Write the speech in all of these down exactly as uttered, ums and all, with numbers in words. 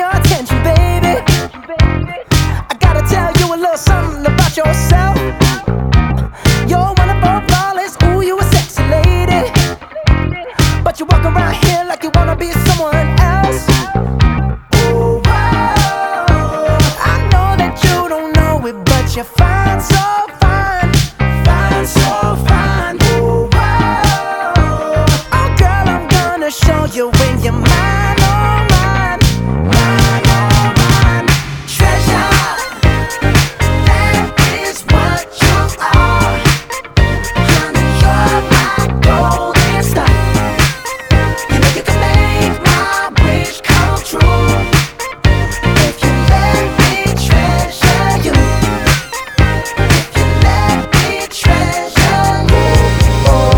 your attention, baby. I gotta tell you a little something about yourself. You're wonderful, flawless, ooh, you a sexy lady. But you walk around here like you wanna be someone else. Ooh, whoa. I know that you don't know it, but you're fine, so fine. Fine, so fine. Ooh, whoa. Oh, girl, I'm gonna show you when you're mine, oh, mine. Mine, oh, mine. Treasure, that is what you are. Honey, you're my golden star. You know you can make my wish come true if you let me treasure you. If you let me treasure you. Oh,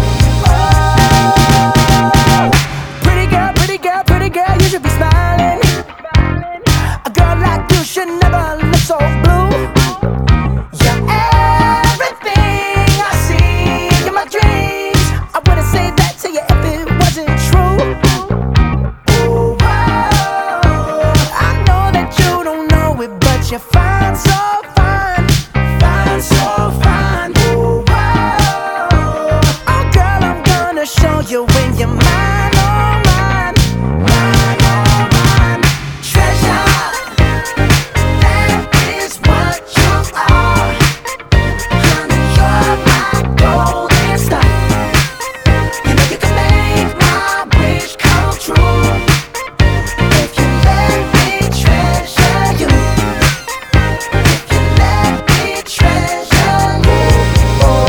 oh. Pretty girl, pretty girl, pretty girl, you should be smiling. A girl like you should never look so blue. You're everything I see in my dreams. I wouldn't say that to you if it wasn't true. Ooh, whoa. I know that you don't know it, but you're fine, so fine. Fine, so fine. Ooh, whoa. Oh, girl, I'm gonna show you when you're mine, oh, mine. Mine, oh, mine. Treasure, that is what you are. Honey, you're my golden star. You know you can make my wish come true if you let me treasure you. If you let me treasure you. Oh,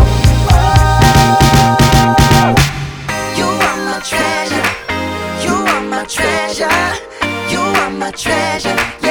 oh. You are my treasure. You are my treasure. You are my treasure.